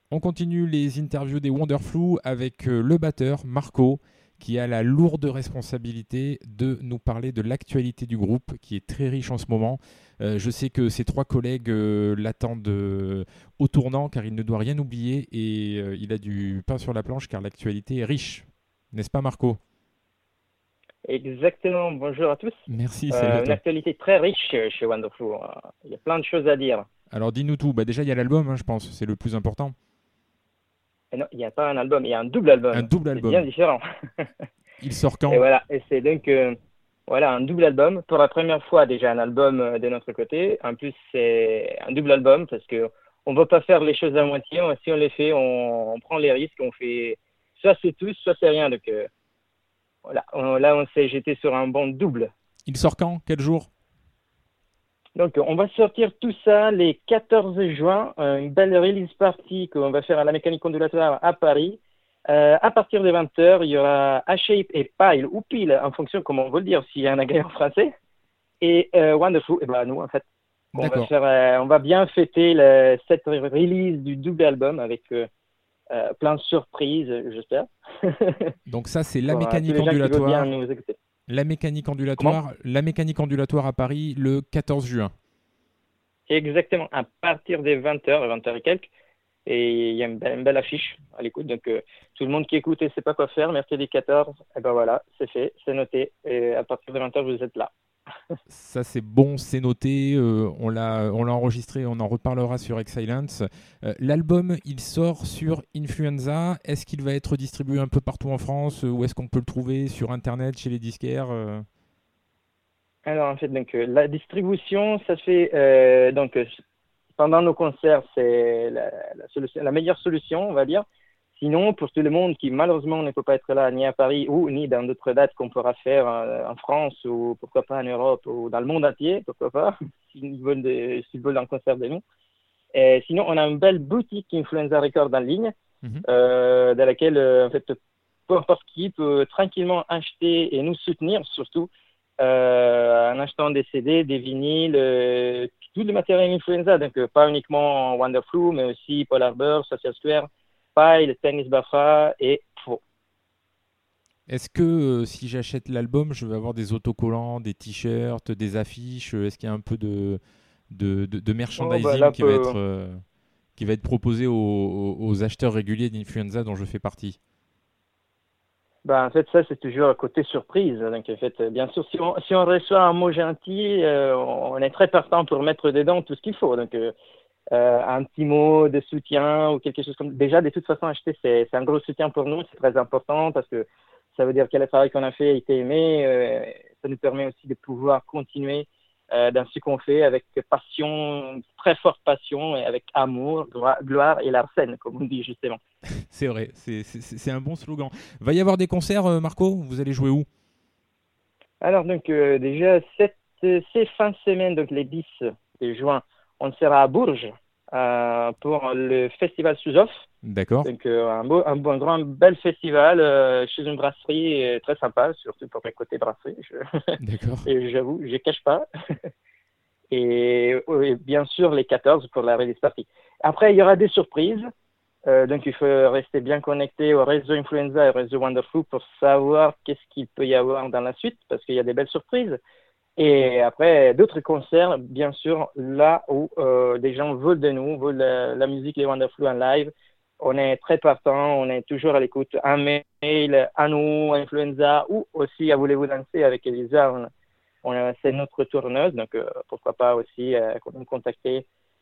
On continue les interviews des Wonderflu avec le batteur Marco qui a la lourde responsabilité de nous parler de l'actualité du groupe qui est très riche en ce moment. Je sais que ses trois collègues l'attendent au tournant car il ne doit rien oublier et il a du pain sur la planche car l'actualité est riche. N'est-ce pas Marco? Exactement, bonjour à tous. Merci, salut à Une toi. actualité très riche chez Wonderful. Il y a plein de choses à dire. Alors dis-nous tout. Bah, déjà il y a l'album, hein, je pense, c'est le plus important. Et non, il n'y a pas un album, il y a un double Un album. double C'est bien album. différent. Il sort Et quand? voilà, et c'est donc voilà, un double album. Pour la première fois, déjà un album de notre côté. En plus, c'est un double album parce que on ne veut pas faire les choses à moitié. Si on les fait, on prend les risques. On fait soit c'est tout, soit c'est rien. Donc voilà, là, on s'est jeté sur un bon double. Il sort quand? Quel jour? Donc, on va sortir tout ça les 14 juin, une belle release party qu'on va faire à la mécanique ondulatoire à Paris. À partir de 20 heures, il y aura A-Shape et Pile, ou Pile, en fonction, comment on veut le dire, s'il y a un agrès en français. Et Wonderful, et ben nous, en fait, D'accord. on va bien fêter cette release du double album avec plein de surprises, j'espère, Donc ça c'est la pour tous mécanique les gens qui veulent bien ondulatoire. nous écouter. Comment? La mécanique ondulatoire à Paris le 14 juin. Exactement, à partir des 20 heures, 20 heures et quelques. Et il y a une belle affiche à l'écoute. Donc, tout le monde qui écoute et ne sait pas quoi faire, mercredi 14, et ben voilà, c'est fait, c'est noté. Et à partir de 20h, vous êtes là. Ça c'est bon, c'est noté, on l'a enregistré, on en reparlera sur Excellence. L'album il sort sur Influenza, est-ce qu'il va être distribué un peu partout en France ou est-ce qu'on peut le trouver sur internet, chez les disquaires Alors, en fait, donc, la distribution, ça se fait pendant nos concerts, c'est la meilleure solution, on va dire. Sinon, pour tout le monde qui malheureusement ne peut pas être là, ni à Paris ou ni dans d'autres dates qu'on pourra faire en France ou pourquoi pas en Europe ou dans le monde entier, pourquoi pas, s'ils veulent un concert de nous. Et sinon, on a une belle boutique Influenza Records en ligne, Mhm. dans laquelle, en fait, peu importe qui peut tranquillement acheter et nous soutenir, surtout en achetant des CD, des vinyles, tout le matériel Influenza, donc pas uniquement Wonderflu, mais aussi Polar Bear, Social Square, Pile, Tennis Bafra et Pro. Est-ce que si j'achète l'album, je vais avoir des autocollants, des t-shirts, des affiches est-ce qu'il y a un peu de Oh, bah, merchandising là, qui va être proposé aux acheteurs réguliers d'Influenza dont je fais partie? bah, en fait, ça, c'est toujours un côté surprise. Donc, en fait, bien sûr, si on reçoit un mot gentil, on est très partant pour mettre dedans tout ce qu'il faut. Donc, un petit mot de soutien ou quelque chose comme. Déjà, de toute façon, acheter, c'est un gros soutien pour nous. C'est très important parce que ça veut dire que le travail qu'on a fait a été aimé. Ça nous permet aussi de pouvoir continuer dans ce qu'on fait avec passion, très forte passion et avec amour, gloire et l'arsène, comme on dit justement. C'est vrai, c'est un bon slogan. Va y avoir des concerts, Marco? Vous allez jouer où? Alors, donc, déjà, ces fins de semaine, donc les 10 de juin, on sera à Bourges pour le festival Suzoff. D'accord, Donc, un grand, bel festival chez une brasserie très sympa, surtout pour le côté brasserie. d'accord. Et j'avoue, je ne cache pas. Et bien sûr, les 14 pour la release party. Après, il y aura des surprises. Donc, il faut rester bien connecté au réseau Influenza et au réseau Wonderful pour savoir qu'est-ce qu'il peut y avoir dans la suite, parce qu'il y a des belles surprises. Et après, d'autres concerts, bien sûr, là où des gens veulent de nous, veulent la musique, les Wonderful en live. On est très partant, on est toujours à l'écoute. Un mail à nous, à Influenza, ou aussi à Voulez-vous danser avec Elisa. C'est notre tourneuse, donc pourquoi pas aussi nous contacter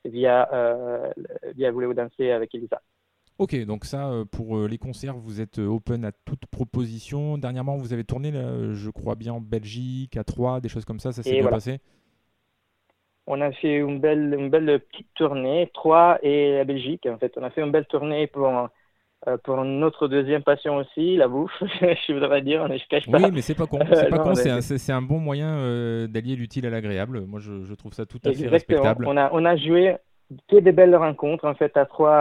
via Voulez-vous danser avec Elisa. Ok, donc ça, pour les concerts, vous êtes open à toute proposition. Dernièrement, vous avez tourné, là, je crois bien, en Belgique, à Troyes, des choses comme ça s'est Et bien voilà. passé? On a fait une belle petite tournée, Troyes et la Belgique. En fait, on a fait une belle tournée pour notre deuxième passion aussi, la bouffe, je voudrais dire, je ne cache Oui, pas. mais c'est pas con. C'est pas Non, con, c'est un bon moyen d'allier l'utile à l'agréable. Moi, je trouve ça tout à fait exactement. respectable. On a joué que des belles rencontres. En fait, à Troyes,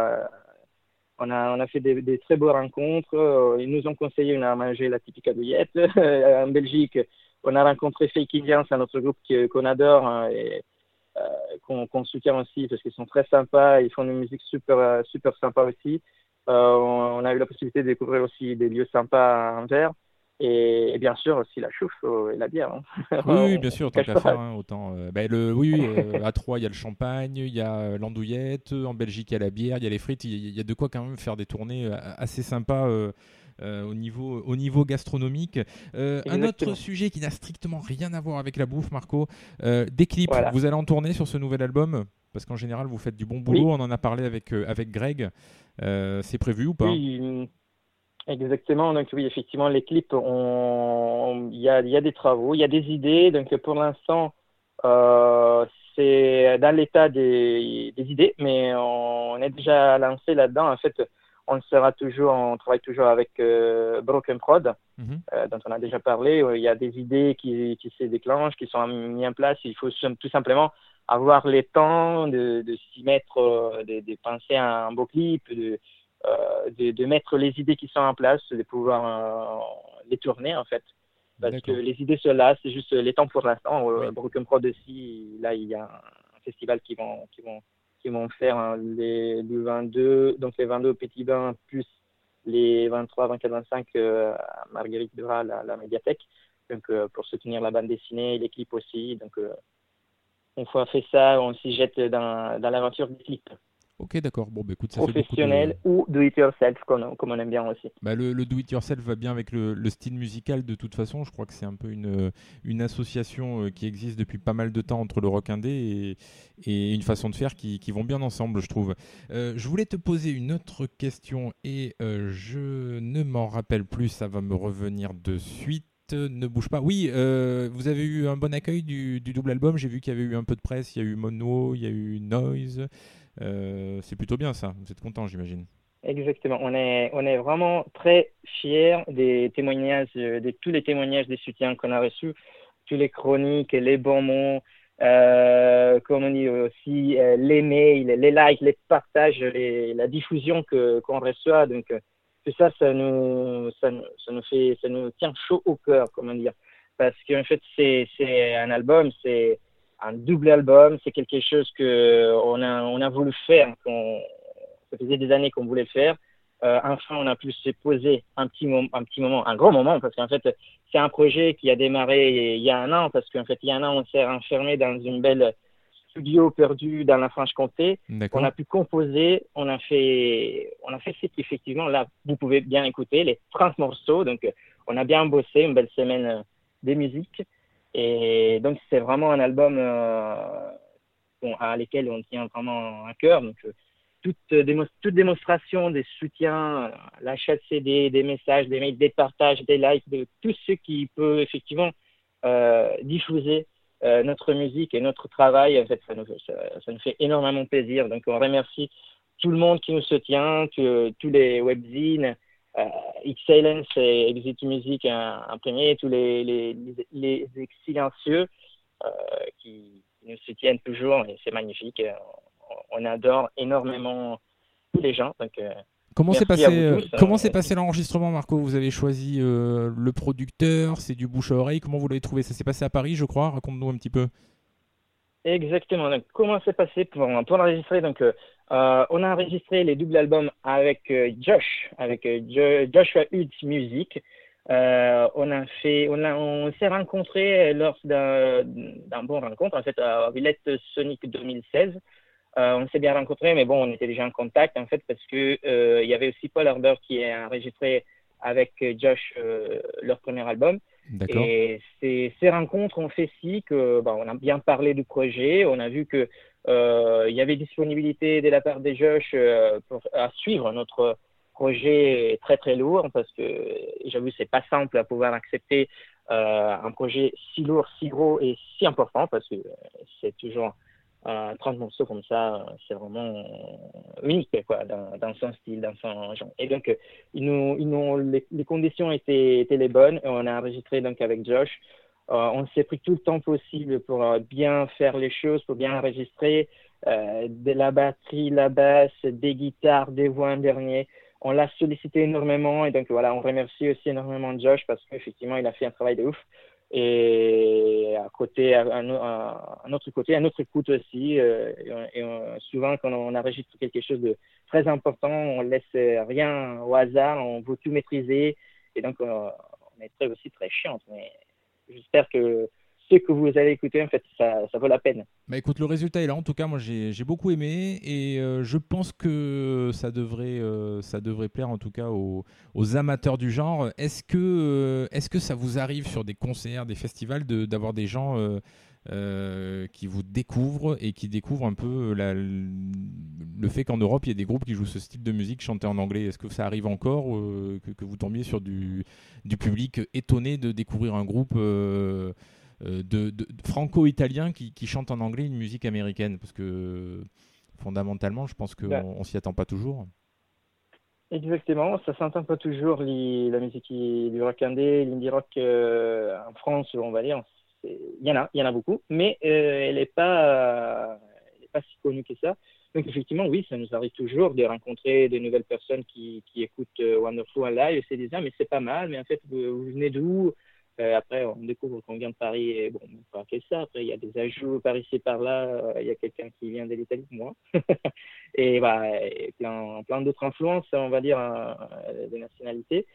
on a fait des très beaux rencontres. Ils nous ont conseillé, on a mangé la typique douillette. En Belgique, on a rencontré Fake Indians, un autre groupe qu'on adore, hein, qu'on soutient aussi parce qu'ils sont très sympas, ils font une musique super sympa aussi. On a eu la possibilité de découvrir aussi des lieux sympas à Anvers et bien sûr aussi la chouffe et la bière. Hein. Oui, oui, bien On sûr, tant cache qu'à pas. faire, hein, autant. Oui, à Troyes, il y a le champagne, il y a l'andouillette, en Belgique, il y a la bière, il y a les frites, il y a de quoi quand même faire des tournées assez sympas au niveau gastronomique. Un autre Exactement. sujet qui n'a strictement rien à voir avec la bouffe, Marco, des clips. Voilà. Vous allez en tourner sur ce nouvel album? Parce qu'en général, vous faites du bon boulot. Oui, On en a parlé avec Greg. C'est prévu ou pas? oui, exactement. Donc oui, effectivement, les clips, il y a des travaux, il y a des idées. Donc pour l'instant, c'est dans l'état des idées, mais on est déjà lancé là-dedans. En fait, on travaille toujours avec Broken Prod, Mhm. dont on a déjà parlé. Il y a des idées qui se déclenchent, qui sont mises en place. Il faut tout simplement avoir les temps de s'y mettre, de penser à un beau clip, de mettre les idées qui sont en place, de pouvoir les tourner en fait. Parce que D'accord. les idées sont là, c'est juste les temps pour l'instant. Oui. Broken Prod aussi, là il y a un festival qui vont faire le 22, donc les 22 au Petit Bain, plus les 23, 24, 25 à Marguerite Duras, la médiathèque. Donc pour soutenir la bande dessinée, les clips aussi. Donc une fois fait ça, on s'y jette dans l'aventure des clips Ok, d'accord. Bon, bah, écoute, ça fait beaucoup de. professionnels ou do it yourself, comme on aime bien aussi. Bah, le do-it-yourself va bien avec le style musical de toute façon. Je crois que c'est un peu une association qui existe depuis pas mal de temps entre le rock indé et une façon de faire qui vont bien ensemble, je trouve. Je voulais te poser une autre question et je ne m'en rappelle plus, ça va me revenir de suite. Ne bouge pas. Oui, vous avez eu un bon accueil du double album. J'ai vu qu'il y avait eu un peu de presse. Il y a eu Mono, il y a eu Noise. C'est plutôt bien ça. Vous êtes content, j'imagine. Exactement. On est vraiment très fiers des témoignages, de tous les témoignages des soutiens qu'on a reçus, tous les chroniques, les bons mots, comme on dit aussi, les mails, les likes, les partages, la diffusion qu'on reçoit. Donc, tout ça, ça nous tient chaud au cœur, comment dire. Parce qu'en fait, c'est un album, c'est un double album, c'est quelque chose on a voulu faire, ça faisait des années qu'on voulait le faire. Enfin, on a pu se poser un petit moment, un grand moment, parce qu'en fait, c'est un projet qui a démarré il y a un an, parce qu'en fait, il y a un an, on s'est enfermé dans une belle studio perdue dans la Franche-Comté. On D'accord. a pu composer, on a fait effectivement, là, vous pouvez bien écouter les 30 morceaux. Donc, on a bien bossé, une belle semaine des musiques. Et donc, c'est vraiment un album à lesquels on tient vraiment à cœur. Donc, toute démonstration des soutiens, l'achat de CD, des messages, des mails, des partages, des likes, de tout ce qui peut effectivement diffuser notre musique et notre travail, en fait, ça nous fait énormément plaisir. Donc, on remercie tout le monde qui nous soutient, tous les webzines, Excellence et Exit Music un premier, tous les silencieux euh, qui nous soutiennent toujours et c'est magnifique. On adore énormément tous les gens. Donc, merci à vous tous. Comment s'est passé l'enregistrement, Marco? Vous avez choisi le producteur, c'est du bouche à oreille. Comment vous l'avez trouvé? Ça s'est passé à Paris, je crois. Raconte-nous un petit peu. Exactement. Donc, comment c'est passé pour enregistrer? Donc, on a enregistré les doubles albums avec Josh, avec Joshua Hutz Music. On s'est rencontrés lors d'un bon rencontre, en fait, à Villette Sonic 2016. On s'est bien rencontrés, mais bon, on était déjà en contact, en fait, parce que il y avait aussi Paul Herbert qui a enregistré avec Josh leur premier album. D'accord. Et ces rencontres ont fait si que on a bien parlé du projet, on a vu que il y avait disponibilité de la part de Josh à suivre notre projet très très lourd, parce que j'avoue c'est pas simple à pouvoir accepter un projet si lourd, si gros et si important, parce que c'est toujours 30 morceaux comme ça, c'est vraiment unique quoi, dans son style, dans son genre. Et donc, les conditions étaient les bonnes. Et on a enregistré donc avec Josh. On s'est pris tout le temps possible pour bien faire les choses, pour bien enregistrer de la batterie, la basse, des guitares, des voix en dernier. On l'a sollicité énormément et donc voilà, on remercie aussi énormément Josh parce qu'effectivement, il a fait un travail de ouf. Et à côté, un autre côté, un autre écoute aussi. Souvent, quand on enregistre quelque chose de très important, on laisse rien au hasard, on veut tout maîtriser. Et donc, on est aussi très chiant. Mais j'espère que ce que vous allez écouter, en fait, ça vaut la peine. Bah écoute, le résultat est là. En tout cas, moi j'ai beaucoup aimé et je pense que ça devrait plaire en tout cas aux amateurs du genre. Est-ce que ça vous arrive sur des concerts, des festivals, d'avoir des gens qui vous découvrent et qui découvrent un peu le fait qu'en Europe il y ait des groupes qui jouent ce style de musique chanté en anglais? Est-ce que ça arrive encore que vous tombiez sur du public étonné de découvrir un groupe de franco-italien qui chante en anglais une musique américaine? Parce que fondamentalement, je pense qu'on Ben, ne s'y attend pas toujours. exactement, ça s'entend pas toujours la musique du rock indé, l'indie rock en France, on va dire. Il y en a beaucoup, mais elle est pas si connue que ça. Donc effectivement, oui, ça nous arrive toujours de rencontrer de nouvelles personnes qui écoutent Wonderful en live et se disent ah mais c'est pas mal, mais en fait vous venez d'où? Après on découvre qu'on vient de Paris et bon, pas que ça. Après il y a des ajouts par ici par là. Il y a quelqu'un qui vient de l'Italie, moi. Et, bah, et plein d'autres influences, on va dire, de nationalités.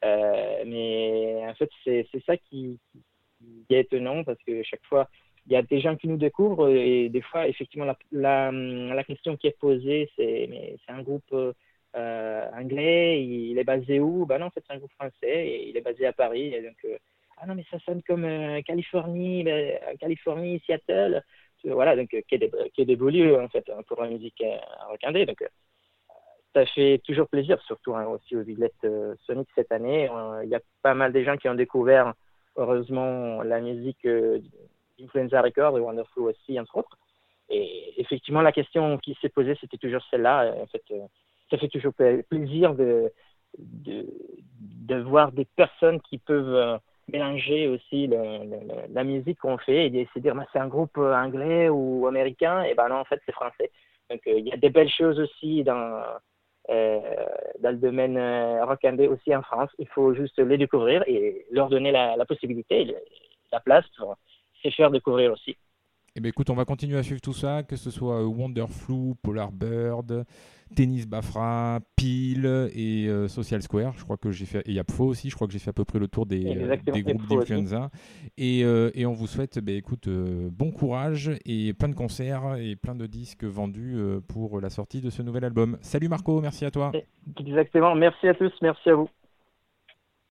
Mais en fait, c'est ça qui est étonnant parce que chaque fois, il y a des gens qui nous découvrent et des fois, effectivement, la question qui est posée, mais c'est un groupe anglais, il est basé où? Ben non, en fait, c'est un groupe français et il est basé à Paris. Et donc, ah non, mais ça sonne comme Californie, Californie, Seattle. Voilà, donc qui est dévolu en fait pour la musique rock indé. Donc, ça fait toujours plaisir, surtout hein, aussi aux Villettes Sonic cette année. Il y a pas mal de gens qui ont découvert, heureusement, la musique d'Influenza Records et Wonderful aussi, entre autres. Et effectivement, la question qui s'est posée, c'était toujours celle-là. En fait, ça fait toujours plaisir de, de voir des personnes qui peuvent mélanger aussi la musique qu'on fait et de se dire, bah, c'est un groupe anglais ou américain. Et ben non, en fait, c'est français. Donc, il y a des belles choses aussi euh, dans le domaine rock and roll aussi en France. Il faut juste les découvrir et leur donner la possibilité, la place pour se faire découvrir aussi. Eh bien, écoute, on va continuer à suivre tout ça, que ce soit Wonderflu, Polar Bird, Tennis Bafra, Peel et Social Square. Je crois que j'ai fait, et Yapfo aussi, je crois que j'ai fait à peu près le tour Exactement, des il groupes faut aussi. d'influenza. Et on vous souhaite, écoute, bon courage et plein de concerts et plein de disques vendus pour la sortie de ce nouvel album. Salut Marco, merci à toi. Exactement. Merci à tous, merci à vous.